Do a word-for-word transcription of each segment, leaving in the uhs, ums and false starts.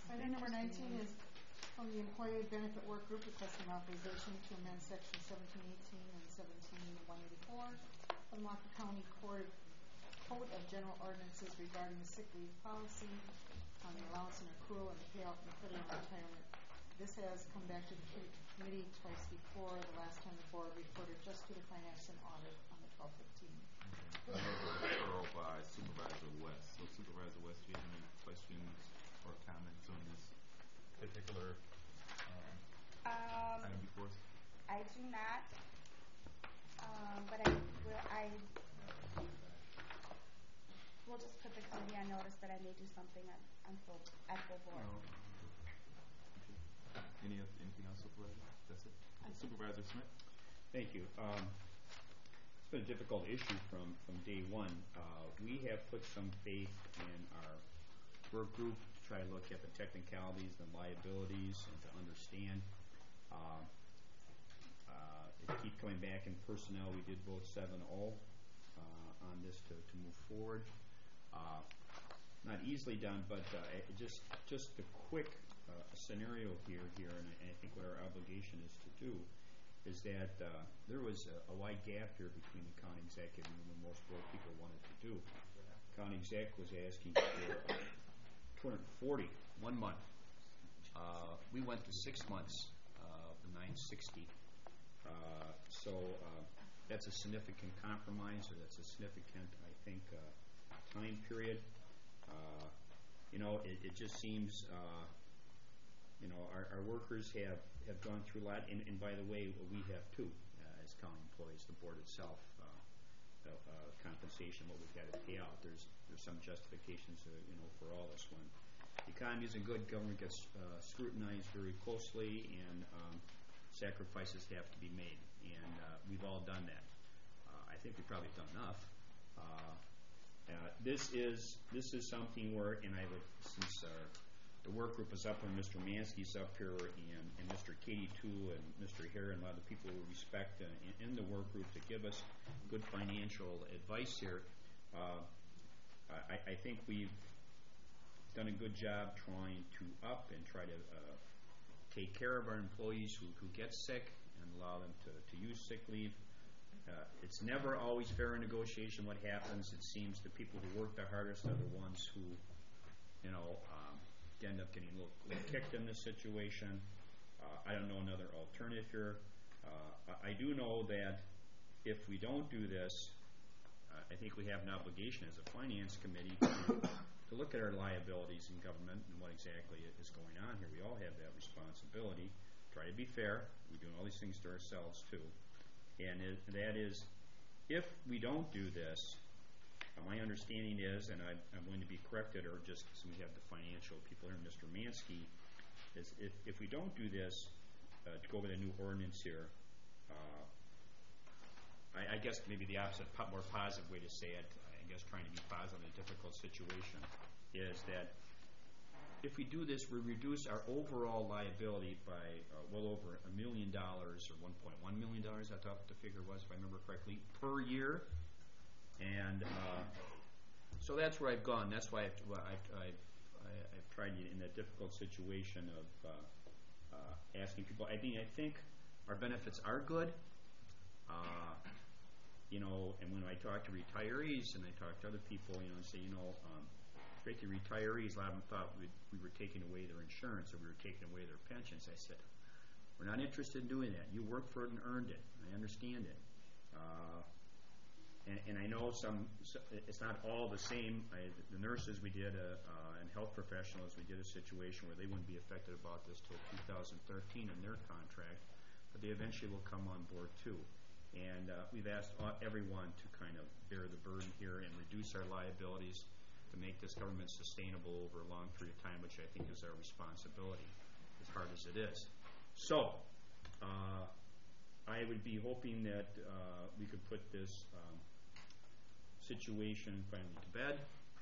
Item number nineteen is from the Employee Benefit Work Group requesting authorization to amend section seventeen eighteen and seventeen one eighty-four of the Martin County Code Code of General Ordinances regarding the sick leave policy on the allowance and accrual and payout and federal retirement. This has come back to the committee twice before. The last time the board reported just to the finance and audit on the twelve fifteen. I have a referral by Supervisor West. So Supervisor West, do you have any questions or comments on this particular um, um, item before us? I do not, um, but I will, I will just put the committee on notice that I may do something on, on full, at full board. No. Okay. Any anything else, Supervisor? That's it. Okay. Supervisor Smith. Thank you. Um, it's been a difficult issue from, from day one. Uh, we have put some faith in our work group to try to look at the technicalities and liabilities and to understand. Uh, uh, it keep coming back in personnel. We did vote seven oh uh, on this to, to move forward. Uh, not easily done, but uh, it just just a quick uh, scenario here, here, and I, and I think what our obligation is to do is that uh, there was a, a wide gap here between the county executive and what most board people wanted to do. County exec was asking for uh, two hundred forty one month. Uh, we went to six months, uh, nine sixty. Uh, so uh, that's a significant compromise, or that's a significant, I think, uh, time period. Uh, you know, it, it just seems. Uh, You know, our, our workers have, have gone through a lot, and, and by the way, we have too, uh, as county employees, the board itself, uh, uh, uh, compensation, what we've got to pay out. There's there's some justifications, uh, you know, for all this. When the economy isn't good, government gets uh, scrutinized very closely, and um, sacrifices have to be made, and uh, we've all done that. Uh, I think we've probably done enough. Uh, uh, this is this is something where, and I would, since our the work group is up, and Mister Mansky's up here, and, and Mister Katie too, and Mister Hare, and a lot of the people we respect uh, in, in the work group to give us good financial advice here. Uh, I, I think we've done a good job trying to up and try to uh, take care of our employees who, who get sick and allow them to, to use sick leave. Uh, it's never always fair in negotiation what happens. It seems the people who work the hardest are the ones who, you know, um, end up getting a little, little kicked in this situation. Uh, I don't know another alternative here. Uh, I do know that if we don't do this, uh, I think we have an obligation as a finance committee to, to look at our liabilities in government and what exactly is going on here. We all have that responsibility. Try to be fair. We're doing all these things to ourselves too. And it, that is, if we don't do this, Uh, my understanding is, and I, I'm going to be corrected, or just so we have the financial people here, Mister Mansky, is if, if we don't do this, uh, to go over the new ordinance here, uh, I, I guess maybe the opposite, po- more positive way to say it, I guess trying to be positive in a difficult situation, is that if we do this, we reduce our overall liability by uh, well over a million dollars, or one point one million dollars, I thought the figure was, if I remember correctly, per year. And uh, so that's where I've gone. That's why I've, well, I've, I've, I've tried in that difficult situation of uh, uh, asking people. I mean, I think our benefits are good. Uh, you know, and when I talk to retirees and I talk to other people, you know, and say, you know, um, particularly retirees, a lot of them thought we, we were taking away their insurance or we were taking away their pensions. I said, we're not interested in doing that. You worked for it and earned it. I understand it. Uh, And, and I know some, it's not all the same. I, the nurses we did, a, uh, and health professionals, we did a situation where they wouldn't be affected about this till two thousand thirteen in their contract, but they eventually will come on board too. And uh, we've asked everyone to kind of bear the burden here and reduce our liabilities to make this government sustainable over a long period of time, which I think is our responsibility, as hard as it is. So, uh, I would be hoping that uh, we could put this um, situation finally to bed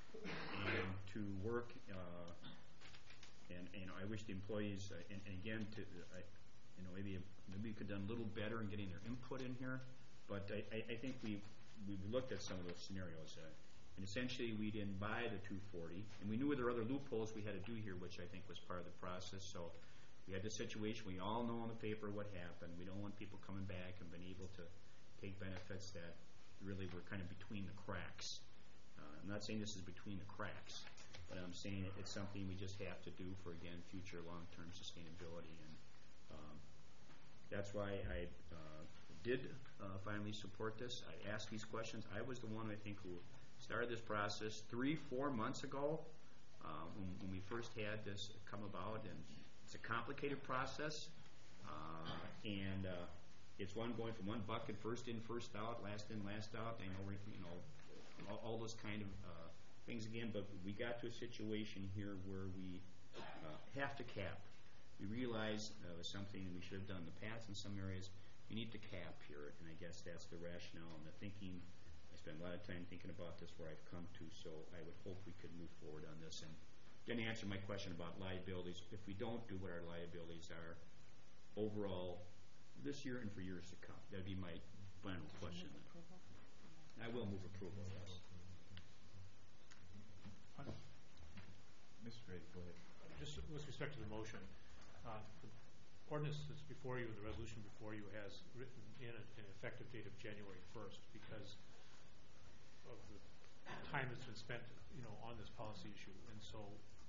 and to work. Uh, and, and I wish the employees, uh, and, and again, to uh, you know, maybe maybe we could have done a little better in getting their input in here. But I, I, I think we we looked at some of those scenarios. Uh, And essentially, we didn't buy the two forty, and we knew there were other loopholes we had to do here, which I think was part of the process. So we had this situation. We all know in the paper what happened. We don't want people coming back and being able to take benefits that really were kind of between the cracks. Uh, I'm not saying this is between the cracks, but I'm saying it, it's something we just have to do for, again, future long-term sustainability. And um, that's why I uh, did uh, finally support this. I asked these questions. I was the one, I think, who started this process three, four months ago uh, when, when we first had this come about. And it's a complicated process, uh, and uh, it's one going from one bucket, first in, first out, last in, last out. I know we're, you know, all, all those kind of uh, things again, but we got to a situation here where we uh, have to cap. We realize uh, it was something we should have done in the past in some areas. We need to cap here, and I guess that's the rationale and the thinking. I spent a lot of time thinking about this where I've come to, so I would hope we could move forward on this. And didn't answer my question about liabilities. If we don't do what our liabilities are overall this year and for years to come, that would be my final question. I will move approval, yes. Mister Grady, go ahead. Just with respect to the motion, uh, the ordinance that's before you, the resolution before you, has written in a, an effective date of January first because of the time that's been spent, you know, on this policy issue. And so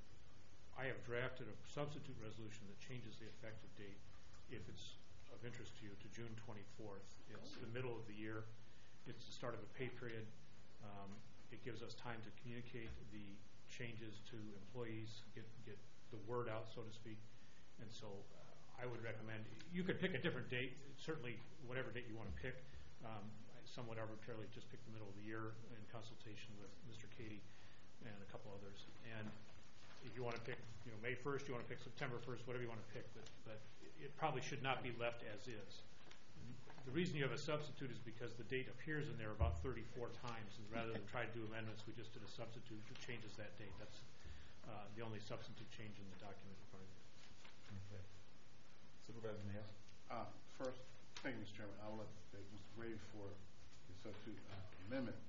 I have drafted a substitute resolution that changes the effective date, if it's of interest to you, to June twenty-fourth. It's the middle of the year. It's the start of a pay period. Um, it gives us time to communicate the changes to employees, get get the word out, so to speak. And so uh, I would recommend, you could pick a different date, certainly whatever date you want to pick. Um, I somewhat arbitrarily just pick the middle of the year in consultation with Mister Cady and a couple others. And if you want to pick, you know, May first, you want to pick September first, whatever you want to pick, but, but it probably should not be left as is. The reason you have a substitute is because the date appears in there about thirty-four times, and rather than try to do amendments, we just did a substitute that changes that date. That's uh, the only substitute change in the document in front of you. Okay. Supervisor Mayo? Uh, first, thank you, Mister Chairman. I will let uh, Mister Brady for the substitute uh, amendment.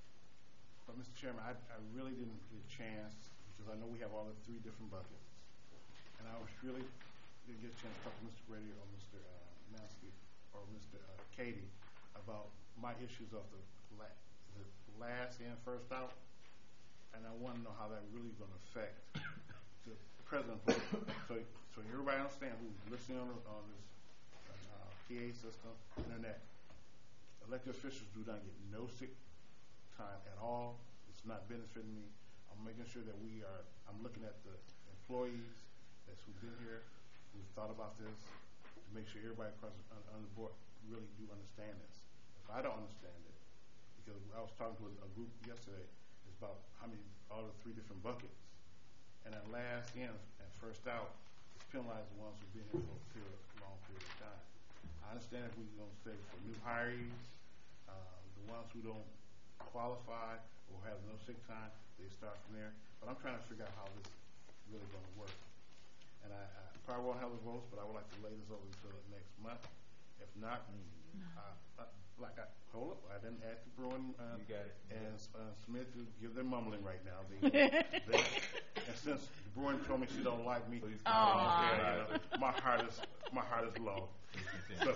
But, Mister Chairman, I, I really didn't get a chance, because I know we have all the three different buckets, and I was really didn't get a chance to talk to Mister Brady or Mister Uh, Mansky or Mister Uh, Cady about my issues of the, la the last in, first out, and I want to know how that really going to affect the present vote. So, so everybody understand who's listening on, the, on this uh, P A system, internet. Elected officials do not get no sick time at all. It's not benefiting me. I'm making sure that we are. I'm looking at the employees that's who've been here, who've thought about this, to make sure everybody across on, on the board really do understand this. If I don't understand it, because I was talking to a, a group yesterday, it's about how many, all the three different buckets, and at last in and first out, it's penalized the ones who've been here for a period, long period of time. I understand if we're going to say for new hirees, uh, the ones who don't qualify or have no sick time, they start from there. But I'm trying to figure out how this is really going to work. And I, I probably won't have the votes, but I would like to lay this over until next month. If not, uh, uh, like I hold up, I didn't ask the Bruin uh, You got it. and uh, Smith to give them mumbling right now. They, they, and since the Bruin told me she don't like me, Please I don't care, you know, my heart is my heart is low. So,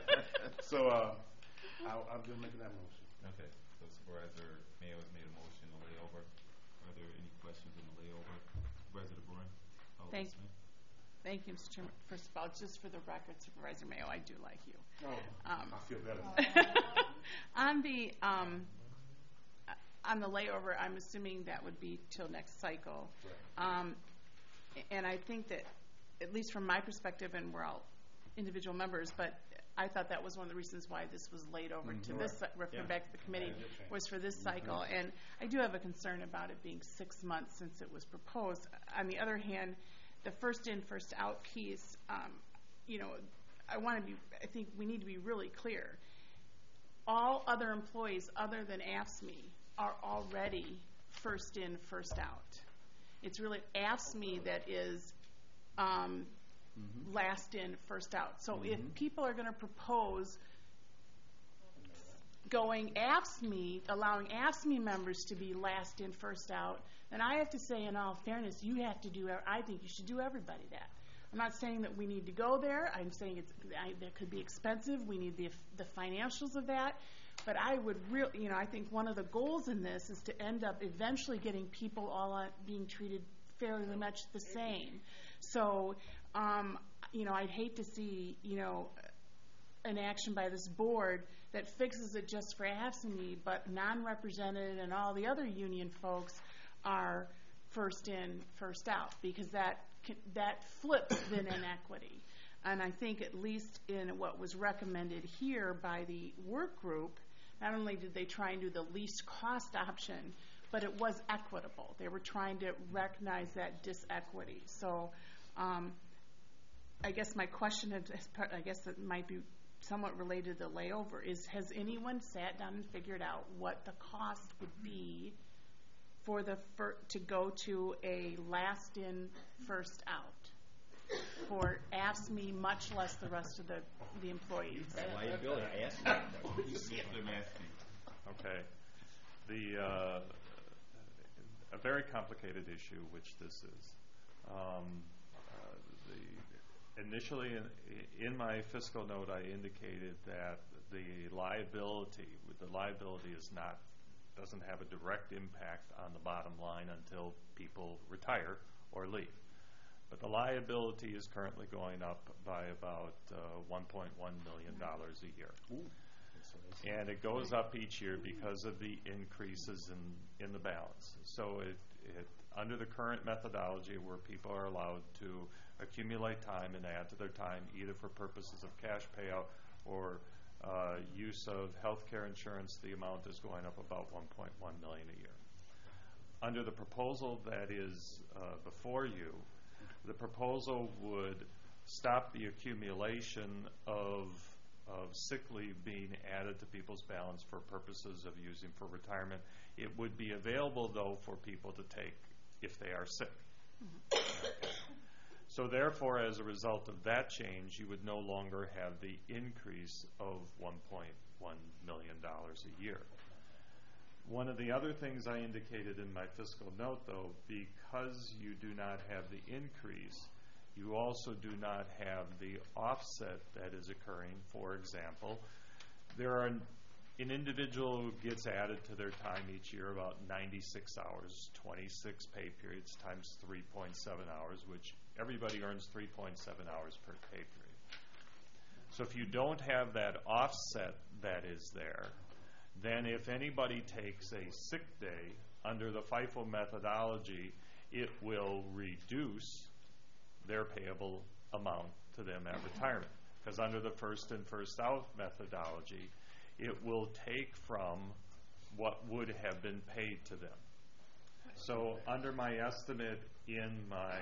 so uh, I'll, I'm just making that motion. Okay. So Supervisor Mayo has made a motion to lay over. Are there any questions on the layover? Supervisor DeBruin? Thank you. Thank you, Mister Chairman. First of all, just for the record, Supervisor Mayo, I do like you. Oh, Um, I feel better. on the um, on the layover, I'm assuming that would be till next cycle. Right. Um, and I think that, at least from my perspective, and we're all individual members, but I thought that was one of the reasons why this was laid over Mm, to right. this, cy- referred Yeah. back to the committee, understand. was for this cycle. And I do have a concern about it being six months since it was proposed. On the other hand, the first in, first out piece, um, you know, I want to be, I think we need to be really clear. All other employees other than A F S C M E are already first in, first out. It's really A F S C M E that is um, Mm-hmm. last in, first out. So Mhm. if people are going to propose going A F S C M E, allowing A F S C M E members to be last in, first out, then I have to say, in all fairness, you have to do, I think you should do everybody that. I'm not saying that we need to go there. I'm saying it's, I, that could be expensive. We need the, the financials of that. But I would really, you know, I think one of the goals in this is to end up eventually getting people all on, being treated fairly much the same. So, um, you know, I'd hate to see, you know, an action by this board that fixes it just for A F S C M E, but non-represented and all the other union folks are first in, first out, because that that flips then inequity. And I think at least in what was recommended here by the work group, not only did they try and do the least cost option, but it was equitable. They were trying to recognize that disequity. So um, I guess my question, is, I guess it might be somewhat related to the layover, is has anyone sat down and figured out what the cost would be for the fir- to go to a last in, first out for A F S C M E, much less the rest of the, the employees? Liability, I asked you that question. You see them asking. Okay. The, uh, a very complicated issue, which this is. Um, uh, the, initially, in, in my fiscal note, I indicated that the liability, the liability is not, doesn't have a direct impact on the bottom line until people retire or leave. But the liability is currently going up by about uh, one point one million dollars a year. Ooh. And it goes up each year because of the increases in, in the balance. So it, it, under the current methodology where people are allowed to accumulate time and add to their time either for purposes of cash payout or uh, use of health care insurance, the amount is going up about one point one million dollars a year. Under the proposal that is uh, before you, the proposal would stop the accumulation of of sick leave being added to people's balance for purposes of using for retirement. It would be available, though, for people to take if they are sick. Mm-hmm. Okay. So therefore, as a result of that change, you would no longer have the increase of one point one million dollars a year. One of the other things I indicated in my fiscal note, though, because you do not have the increase, you also do not have the offset that is occurring. For example, there are an, an individual who gets added to their time each year about ninety-six hours, twenty-six pay periods times three point seven hours, which everybody earns three point seven hours per pay period. So if you don't have that offset that is there, then if anybody takes a sick day under the FIFO methodology, it will reduce their payable amount to them at retirement. Because under the first in, first out methodology, it will take from what would have been paid to them. So under my estimate in my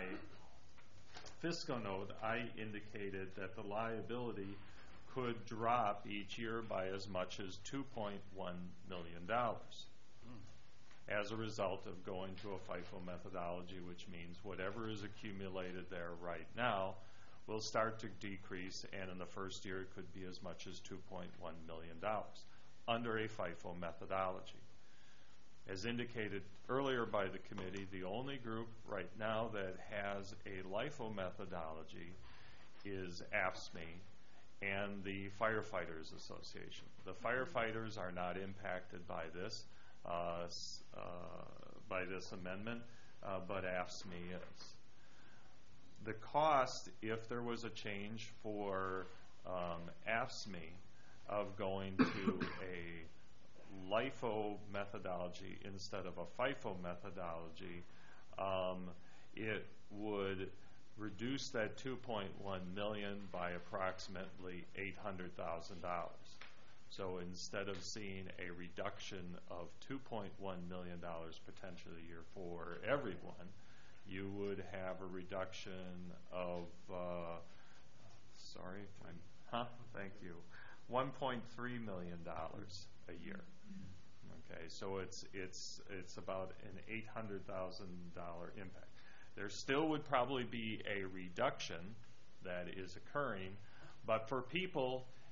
fiscal note, I indicated that the liability could drop each year by as much as two point one million dollars as a result of going to a FIFO methodology, which means whatever is accumulated there right now will start to decrease, and in the first year it could be as much as two point one million dollars under a FIFO methodology. As indicated earlier by the committee, the only group right now that has a LIFO methodology is A F S C M E and the Firefighters Association. The firefighters are not impacted by this. Uh, uh, by this amendment, uh, but A F S C M E is. The cost, if there was a change for um, A F S C M E of going to a LIFO methodology instead of a FIFO methodology, um, it would reduce that two point one million dollars by approximately eight hundred thousand dollars. So instead of seeing a reduction of two point one million dollars potentially a year for everyone, you would have a reduction of, uh, sorry, I'm, huh, thank you, one point three million dollars a year. Okay, so it's, it's, it's about an eight hundred thousand dollars impact. There still would probably be a reduction that is occurring, but for people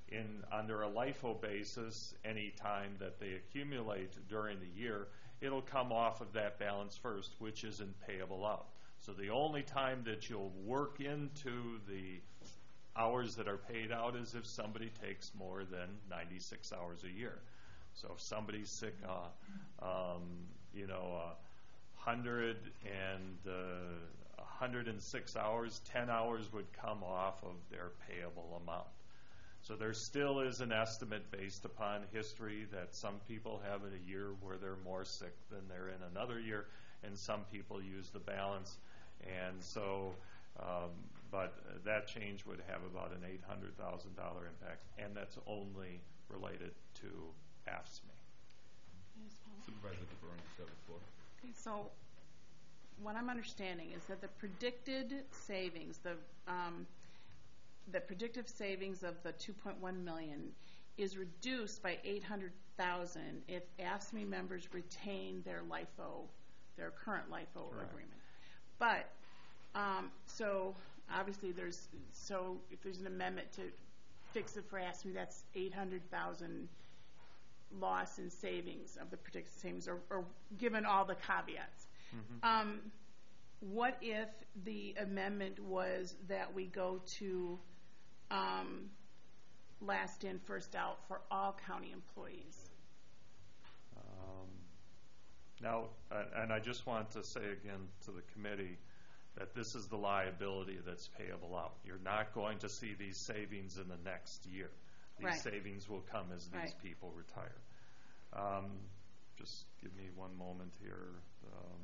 in under a LIFO basis, any time that they accumulate during the year, it'll come off of that balance first, which isn't payable out. So the only time that you'll work into the hours that are paid out is if somebody takes more than ninety-six hours a year. So if somebody's sick, uh, um, you know, uh, hundred and uh, hundred and six hours, ten hours would come off of their payable amount. So there still is an estimate based upon history that some people have in a year where they're more sick than they're in another year, and some people use the balance. And so, um, but that change would have about an eight hundred thousand dollars impact, and that's only related to A F S C M E. Supervisor DeBruin, you have the floor. Okay, so what I'm understanding is that the predicted savings, the um, the predictive savings of the two point one million is reduced by eight hundred thousand if A F S C M E members retain their LIFO, their current LIFO Right. agreement. But um, so obviously there's so if there's an amendment to fix it for A F S C M E, that's eight hundred thousand loss in savings of the predicted savings, or, or given all the caveats. Mm-hmm. Um, what if the amendment was that we go to um, last in, first out for all county employees? Um, now, uh, and I just want to say again to the committee that this is the liability that's payable out. You're not going to see these savings in the next year. These Right. savings will come as these Right. people retire. Um, just give me one moment here. Um,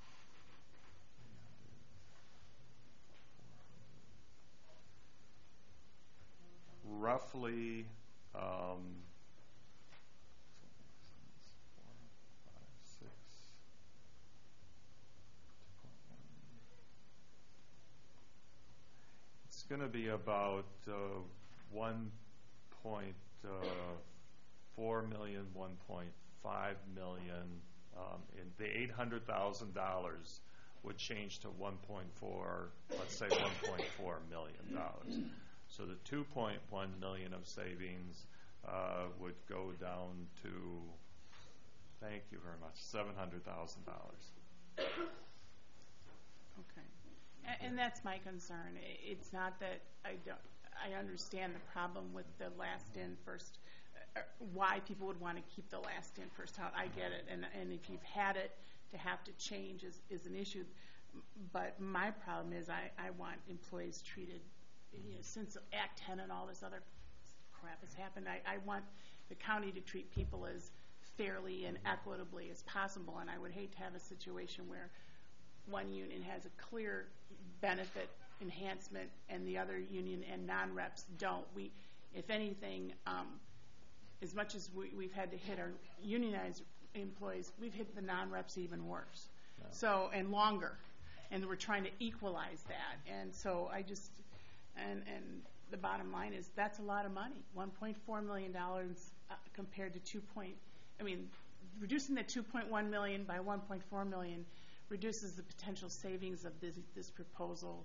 roughly um, it's going to be about uh, one point four million, one point five million. Um, and the eight hundred thousand dollars would change to one point four, let's say one point four million dollars. So the two point one million of savings uh, would go down to, thank you very much, seven hundred thousand dollars. Okay. And, and that's my concern. I- It's not that I don't, I understand the problem with the last in, first, uh, why people would want to keep the last in, first out. I get it. And, and if you've had it, to have to change is, is an issue. But my problem is I, I want employees treated, you know, since Act ten and all this other crap has happened, I, I want the county to treat people as fairly and equitably as possible. And I would hate to have a situation where one union has a clear benefit enhancement and the other union and non-reps don't. We, if anything, um, as much as we, we've had to hit our unionized employees, we've hit the non-reps even worse. Yeah. So, and longer. And we're trying to equalize that. And so I just, and, and the bottom line is that's a lot of money. one point four million dollars uh, compared to two point, I mean, reducing the two point one million dollars by one point four million dollars reduces the potential savings of this, this proposal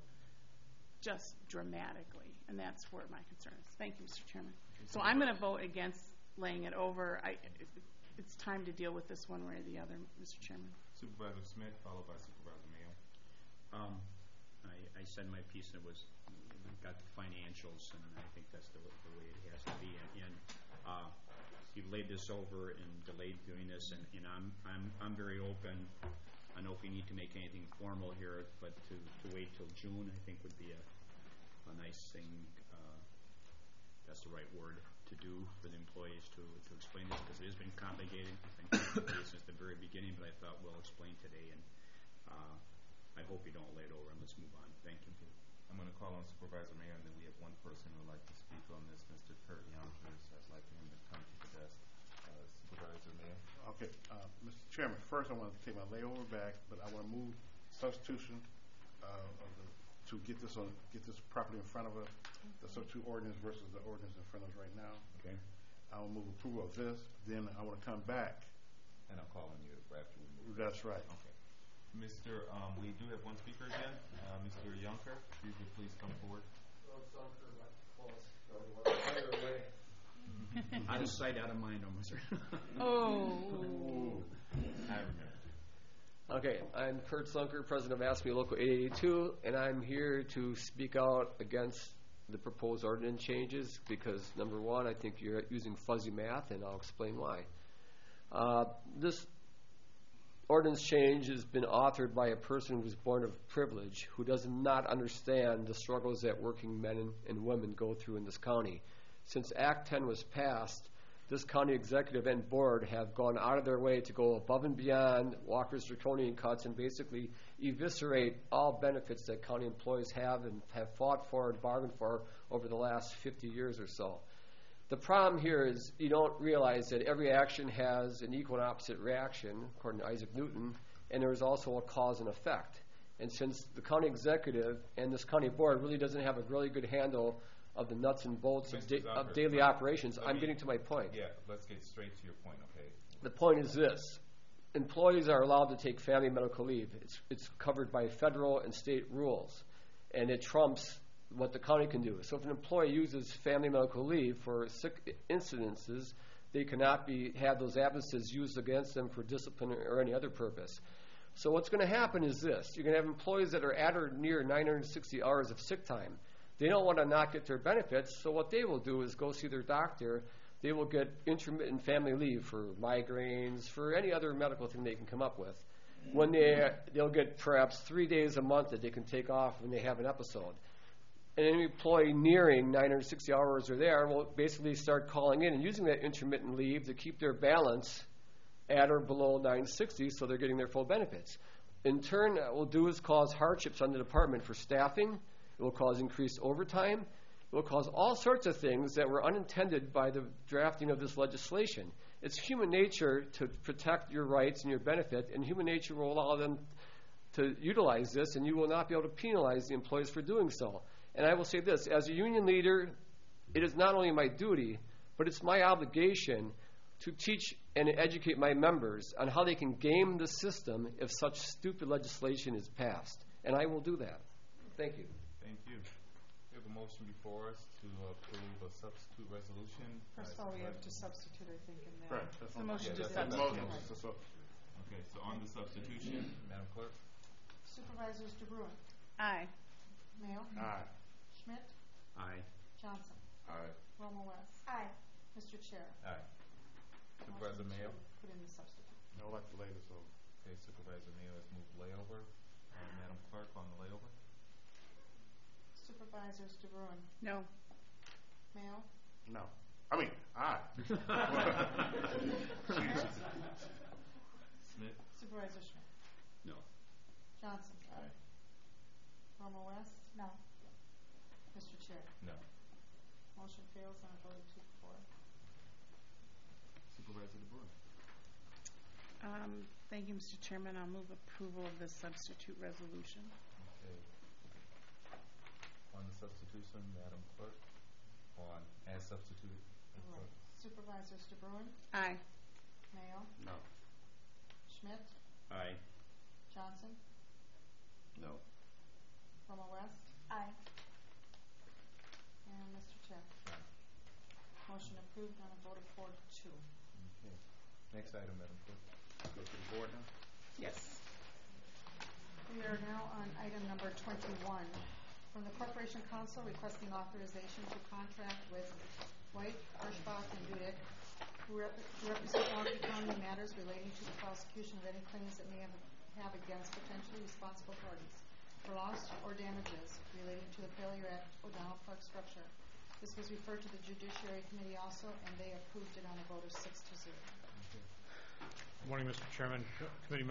just dramatically. And that's where my concern is. Thank you, Mister Chairman. So I'm going to vote against laying it over. I, it, it's time to deal with this one way or the other, Mister Chairman. Supervisor Smith, followed by Supervisor Mayo. Um, I, I said my piece, and it was, we've got the financials, and I think that's the, the way it has to be. And, and uh, you've laid this over and delayed doing this, and, and I'm, I'm, I'm very open. I don't know if we need to make anything formal here, but to, to wait till June, I think would be a, a nice thing. Uh, that's the right word to do for the employees to, to explain this, because it has been complicated. It's been complicated since the very beginning, but I thought well explained today, and uh, I hope you don't lay it over, and let's move on. Thank you. I'm going to call on Supervisor Mayo, and then we have one person who would like to speak on this, Mister Kurt Yonkers. I'd like for him to come to the desk. Uh, Supervisor Mayo. Okay, uh, Mister Chairman, first I want to take my layover back, but I want to move substitution uh, of the, to get this on, get this properly in front of us, the substitute ordinance versus the ordinance in front of us right now. Okay. I will move approval of this, then I want to come back. And I'll call on you after we move. That's right. Okay. Mister Um, we do have one speaker again. Uh, Mister Yonker, if you could please come forward. Out of sight, out of mind, almost. Oh. I remember. Okay, I'm Kurt Slunker, president of ASME Local eight eighty-two, and I'm here to speak out against the proposed ordinance changes because, number one, I think you're using fuzzy math, and I'll explain why. Uh, this ordinance change has been authored by a person who's born of privilege, who does not understand the struggles that working men and, and women go through in this county. Since Act ten was passed, this county executive and board have gone out of their way to go above and beyond Walker's draconian cuts and basically eviscerate all benefits that county employees have and have fought for and bargained for over the last fifty years or so. The problem here is you don't realize that every action has an equal and opposite reaction, according to Isaac Newton, and there is also a cause and effect. And since the county executive and this county board really doesn't have a really good handle of the nuts and bolts of, da- of daily operations, I'm getting to my point. Yeah, let's get straight to your point, okay? The point is this. Employees are allowed to take family medical leave. It's, it's covered by federal and state rules, and it trumps what the county can do. So if an employee uses family medical leave for sick incidences, they cannot be have those absences used against them for discipline or any other purpose. So what's going to happen is this. You're going to have employees that are at or near nine hundred sixty hours of sick time. They don't want to not get their benefits, so what they will do is go see their doctor. They will get intermittent family leave for migraines, for any other medical thing they can come up with. When they, they'll get perhaps three days a month that they can take off when they have an episode. And any employee nearing nine hundred sixty hours or there will basically start calling in and using that intermittent leave to keep their balance at or below nine sixty so they're getting their full benefits. In turn, what it will do is cause hardships on the department for staffing. It will cause increased overtime. It will cause all sorts of things that were unintended by the drafting of this legislation. It's human nature to protect your rights and your benefit, and human nature will allow them to utilize this, and you will not be able to penalize the employees for doing so. And I will say this, as a union leader, it is not only my duty, but it's my obligation to teach and educate my members on how they can game the system if such stupid legislation is passed. And I will do that. Thank you. Thank you. We have a motion before us to approve a substitute resolution. First of all, we have to substitute, I think, in there. Right. That's The what- motion Yeah, to that's- substitute. Motion, so- so- Okay, so on the substitution, Madam Clerk? Supervisors DeBruin, Aye. Mayo, Aye. Schmidt, Aye. Johnson, Aye. Romo West, Aye. Mister Chair. Aye. Supervisor Motion Mayo? to Put in the substitute. No, I'd like to lay this over. Okay, Supervisor Mayo has moved layover. Uh, Madam Clerk, on the layover? Supervisors DeBruin, No. Mayo, No. I mean, aye. Smith? Supervisor Schmidt, No. Johnson. Aye. Romo West, No. Mister Chair. No. Motion fails on a vote of two to four. Supervisor DeBruin? Um, thank you, Mister Chairman. I'll move approval of this substitute resolution. Okay. On the substitution, Madam Clerk? On, as substituted? Madam Clerk? Supervisors DeBruin, Aye. Mayo, No. Schmidt, Aye. Johnson, No. Romo West, Aye. and Mister Chair. Aye. Motion approved on a vote of four to two. Okay. Next item, Madam Clerk. Go to the board now? Yes. We are now on item number twenty-one. From the Corporation Council requesting authorization to contract with White, Hirschbach, and Dudek who rep- to represent Milwaukee County in matters relating to the prosecution of any claims that may have, have against potentially responsible parties for loss or damages relating to the failure at O'Donnell Park structure. This was referred to the Judiciary Committee also, and they approved it on a vote of six to zero. Good morning, Mister Chairman, Co- committee members.